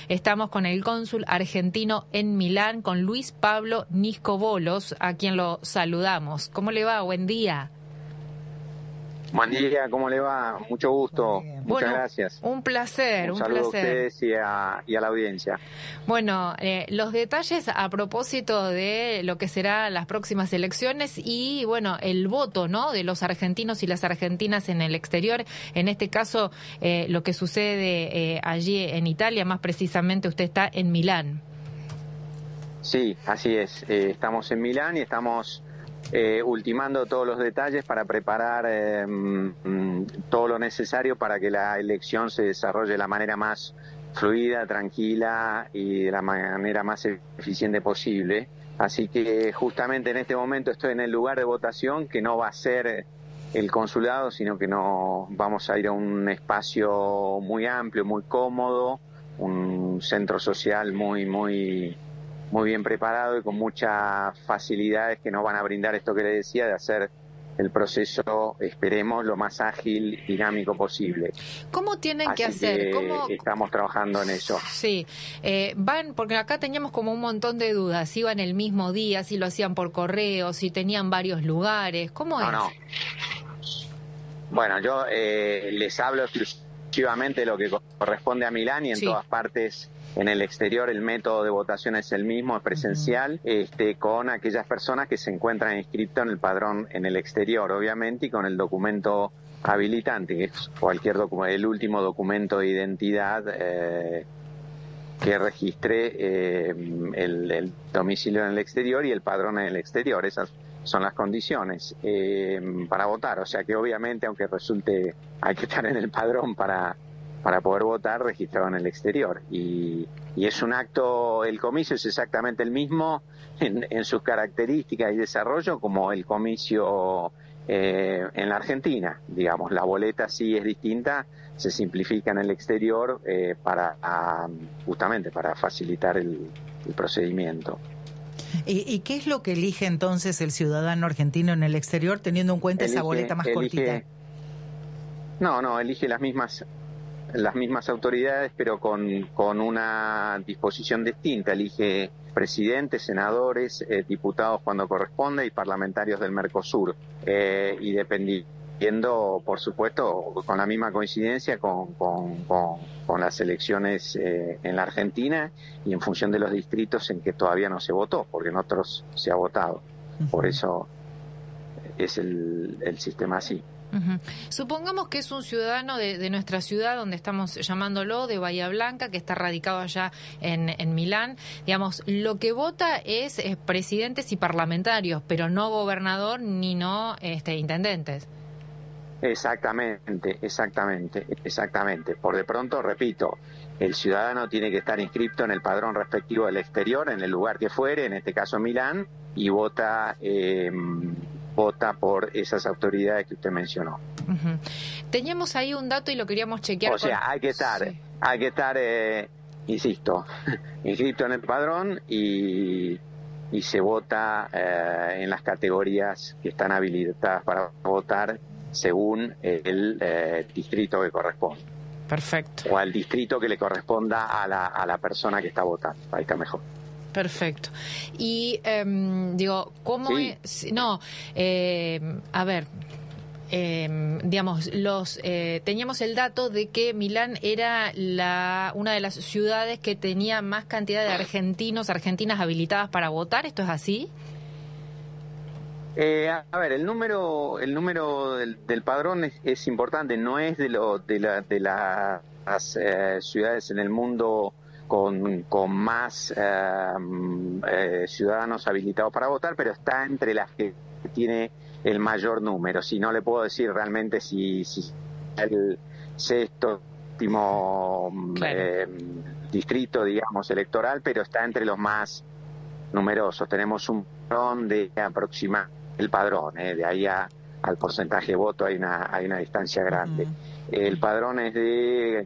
Estamos con el cónsul argentino en Milán, con Luis Pablo Niscobolos, a quien lo saludamos. ¿Cómo le va? Buen día. Buen día, ¿cómo le va? Mucho gusto, muchas gracias. Un placer, un saludo a ustedes y a la audiencia. Bueno, los detalles a propósito de lo que serán las próximas elecciones y, bueno, el voto, ¿no?, de los argentinos y las argentinas en el exterior. En este caso, lo que sucede allí en Italia, más precisamente usted está en Milán. Sí, así es. Estamos en Milán y estamos ultimando todos los detalles para preparar todo lo necesario para que la elección se desarrolle de la manera más fluida, tranquila y de la manera más eficiente posible. Así que justamente en este momento estoy en el lugar de votación, que no va a ser el consulado, sino que no vamos a ir a un espacio muy amplio, muy cómodo, un centro social muy bien preparado y con muchas facilidades que nos van a brindar esto que le decía, de hacer el proceso, esperemos, lo más ágil, dinámico posible. ¿Cómo tienen que hacer? ¿Cómo estamos trabajando en eso? Sí, van, porque acá teníamos como un montón de dudas, si iban el mismo día, si lo hacían por correo, si tenían varios lugares, ¿cómo es? No. Bueno, yo les hablo exclusivamente de lo que corresponde a Milán y en todas partes. En el exterior el método de votación es el mismo, es presencial, con aquellas personas que se encuentran inscritas en el padrón en el exterior, obviamente, y con el documento habilitante, que es cualquier documento, el último documento de identidad que registre el domicilio en el exterior y el padrón en el exterior. Esas son las condiciones para votar. O sea que obviamente, aunque resulte, hay que estar en el padrón para poder votar, registrado en el exterior. Y es un acto, el comicio es exactamente el mismo en sus características y desarrollo como el comicio en la Argentina. Digamos, la boleta sí es distinta, se simplifica en el exterior justamente para facilitar el procedimiento. ¿Y qué es lo que elige entonces el ciudadano argentino en el exterior, teniendo en cuenta esa boleta más cortita? Elige las mismas autoridades, pero con una disposición distinta. Elige presidentes, senadores, diputados cuando corresponde y parlamentarios del Mercosur. Y dependiendo, por supuesto, con la misma coincidencia con las elecciones en la Argentina y en función de los distritos en que todavía no se votó, porque en otros se ha votado. Por eso es el sistema así. Supongamos que es un ciudadano de nuestra ciudad, donde estamos llamándolo, de Bahía Blanca, que está radicado allá en Milán. Digamos, lo que vota es presidentes y parlamentarios, pero no gobernador ni no intendentes. Exactamente. Por de pronto, repito, el ciudadano tiene que estar inscrito en el padrón respectivo del exterior, en el lugar que fuere, en este caso Milán, y vota por esas autoridades que usted mencionó. Teníamos ahí un dato y lo queríamos chequear. O sea, hay que estar, insisto, inscrito en el padrón y se vota en las categorías que están habilitadas para votar según el distrito que corresponde. Perfecto. O al distrito que le corresponda a la persona que está votando. Ahí está mejor. Perfecto. Y ¿cómo sí. es? No, a ver, digamos, teníamos el dato de que Milán era una de las ciudades que tenía más cantidad de argentinas habilitadas para votar. ¿Esto es así? A ver, el número del padrón es importante. No es de las ciudades en el mundo con más ciudadanos habilitados para votar, pero está entre las que tiene el mayor número. Si no le puedo decir realmente si el sexto último distrito, digamos, electoral, pero está entre los más numerosos. Tenemos un padrón de aproximadamente el padrón, de ahí al porcentaje de voto hay una distancia grande. El padrón es de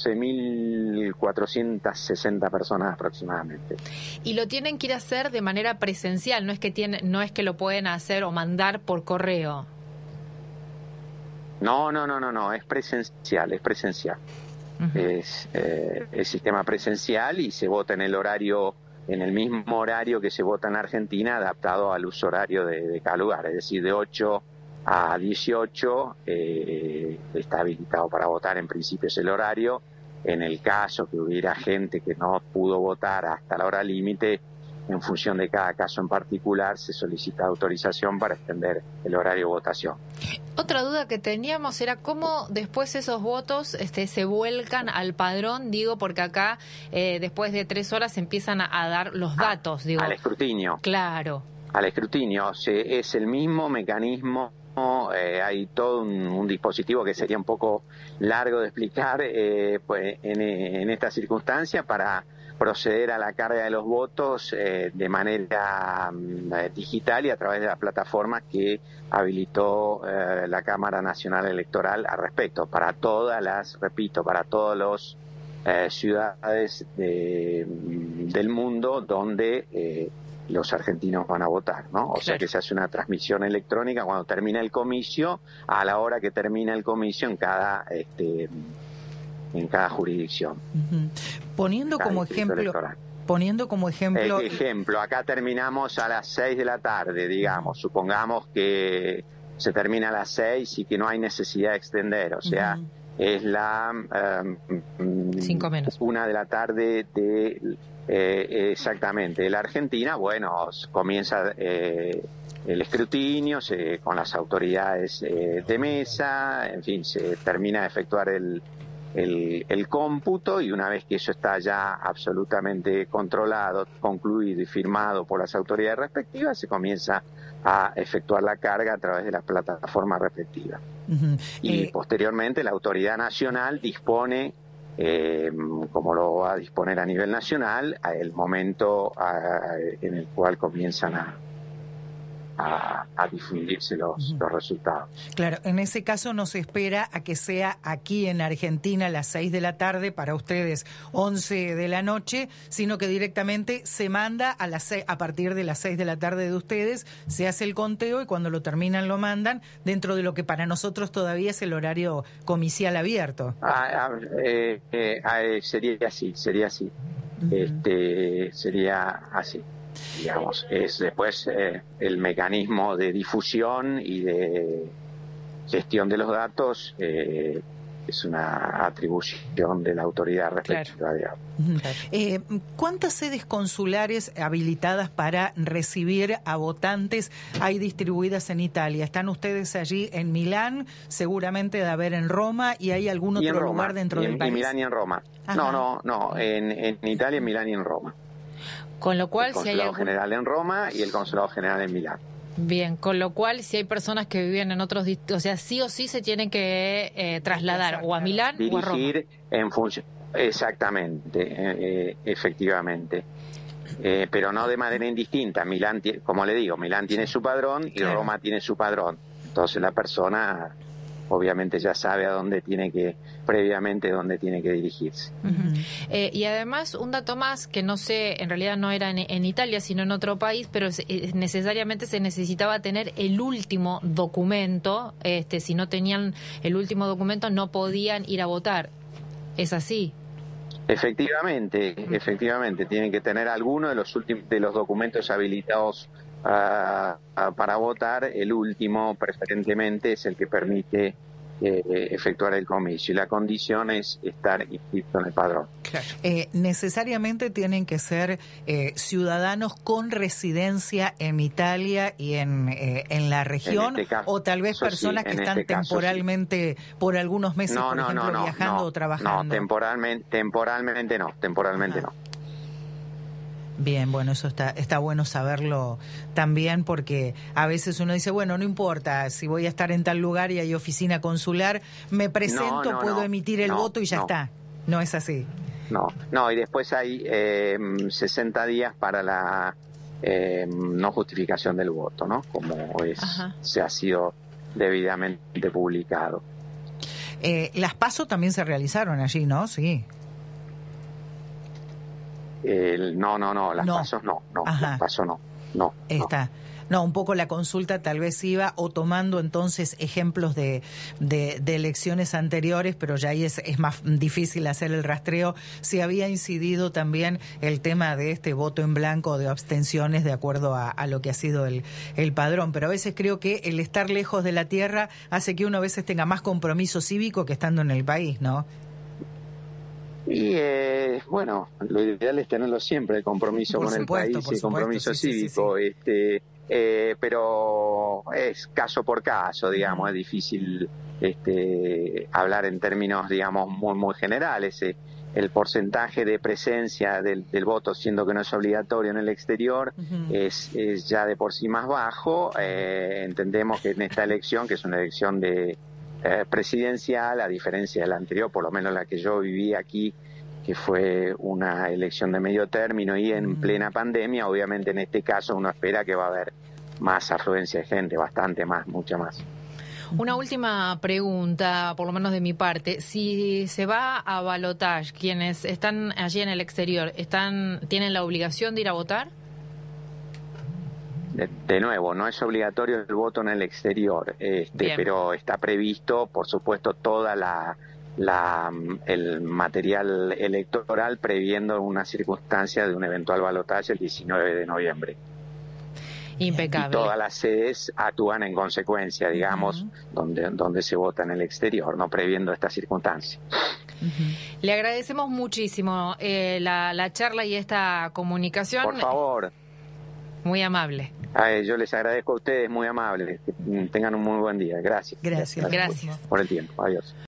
14.460 personas aproximadamente. Y lo tienen que ir a hacer de manera presencial, no es que lo pueden hacer o mandar por correo. No, es presencial. es el sistema presencial, y se vota en el mismo horario que se vota en Argentina, adaptado al uso horario de cada lugar, es decir, de 8 a 18 está habilitado para votar. En principio es el horario. En el caso que hubiera gente que no pudo votar hasta la hora límite, en función de cada caso en particular, se solicita autorización para extender el horario de votación. Otra duda que teníamos era cómo después esos votos se vuelcan al padrón, digo, porque acá después de 3 horas empiezan a dar los datos, digo. Al escrutinio. Claro. Al escrutinio, es el mismo mecanismo. Hay todo un dispositivo que sería un poco largo de explicar pues en esta circunstancia, para proceder a la carga de los votos de manera digital y a través de las plataformas que habilitó la Cámara Nacional Electoral al respecto, para todas las ciudades del mundo donde los argentinos van a votar, ¿no? O sea que se hace una transmisión electrónica cuando termina el comicio, a la hora que termina el comicio en cada jurisdicción. Poniendo como ejemplo, acá terminamos a las 6 de la tarde, digamos, supongamos que se termina a las 6 y que no hay necesidad de extender, o sea, es la 5 menos 1 de la tarde de exactamente, de la Argentina. Bueno, comienza el escrutinio con las autoridades de mesa, en fin, se termina de efectuar el cómputo, y una vez que eso está ya absolutamente controlado, concluido y firmado por las autoridades respectivas, se comienza a efectuar la carga a través de las plataformas respectivas. Y posteriormente la autoridad nacional dispone, como lo va a disponer a nivel nacional, el momento en el cual comienzan a difundirse los resultados. Claro, en ese caso no se espera a que sea aquí en Argentina a las 6 de la tarde, para ustedes 11 de la noche, sino que directamente se manda a partir de las 6 de la tarde de ustedes, se hace el conteo y cuando lo terminan lo mandan dentro de lo que para nosotros todavía es el horario comicial abierto. Sería así. Sería así. Digamos, es después el mecanismo de difusión y de gestión de los datos, es una atribución de la autoridad respectiva. Claro. ¿Cuántas sedes consulares habilitadas para recibir a votantes hay distribuidas en Italia? ¿Están ustedes allí en Milán? Seguramente de haber en Roma, ¿y hay algún otro lugar dentro del país? En Milán y en Roma. Ajá. No, en Italia, en Milán y en Roma. Con lo cual, el Consulado General en Roma y el Consulado General en Milán. Bien, con lo cual, si hay personas que viven en otros distritos, o sea, sí o sí se tienen que trasladar o a Milán o a Roma. Dirigir en función, exactamente, efectivamente. Pero no de manera indistinta. Milán, como le digo, Milán tiene su padrón y Roma tiene su padrón. Entonces la persona obviamente ya sabe previamente dónde tiene que dirigirse. Y además, un dato más, que no sé, en realidad no era en Italia, sino en otro país, pero necesariamente se necesitaba tener el último documento. Si no tenían el último documento, no podían ir a votar. ¿Es así? Efectivamente, tienen que tener alguno de los documentos habilitados para votar. El último, preferentemente, es el que permite efectuar el comicio, y la condición es estar inscrito en el padrón. Claro. Necesariamente tienen que ser ciudadanos con residencia en Italia y en la región, o tal vez personas que están temporalmente por algunos meses, por ejemplo, viajando o trabajando. No, temporalmente no. Bien, bueno, eso está bueno saberlo también, porque a veces uno dice, bueno, no importa, si voy a estar en tal lugar y hay oficina consular, me presento, puedo emitir el voto y ya está. No es así. No, y después hay 60 días para la no justificación del voto, ¿no? Como se ha sido debidamente publicado. Las PASO también se realizaron allí, ¿no? Sí. Las PASO no. Las PASO no. Está. No, un poco la consulta tal vez iba o tomando entonces ejemplos de elecciones anteriores, pero ya ahí es más difícil hacer el rastreo, si había incidido también el tema de este voto en blanco o de abstenciones de acuerdo a lo que ha sido el padrón. Pero a veces creo que el estar lejos de la tierra hace que uno a veces tenga más compromiso cívico que estando en el país, ¿no? Y bueno, lo ideal es tenerlo siempre, el compromiso con el país y el compromiso cívico. Sí. Pero es caso por caso, digamos, es difícil hablar en términos, digamos, muy generales. El porcentaje de presencia del voto, siendo que no es obligatorio en el exterior, es ya de por sí más bajo. Entendemos que en esta elección, que es una elección de presidencial, a diferencia de la anterior, por lo menos la que yo viví aquí, que fue una elección de medio término y en plena pandemia, obviamente en este caso uno espera que va a haber más afluencia de gente, bastante más, mucha más. Una última pregunta, por lo menos de mi parte. Si se va a balotaje, quienes están allí en el exterior, ¿tienen la obligación de ir a votar? De nuevo, no es obligatorio el voto en el exterior, pero está previsto, por supuesto, toda el material electoral previendo una circunstancia de un eventual balotaje el 19 de noviembre. Impecable. Y todas las sedes actúan en consecuencia, digamos, donde se vota en el exterior, no previendo esta circunstancia. Le agradecemos muchísimo la charla y esta comunicación. Por favor. Muy amable. Yo les agradezco a ustedes, muy amables. Que tengan un muy buen día. Gracias. Gracias Por el tiempo. Adiós.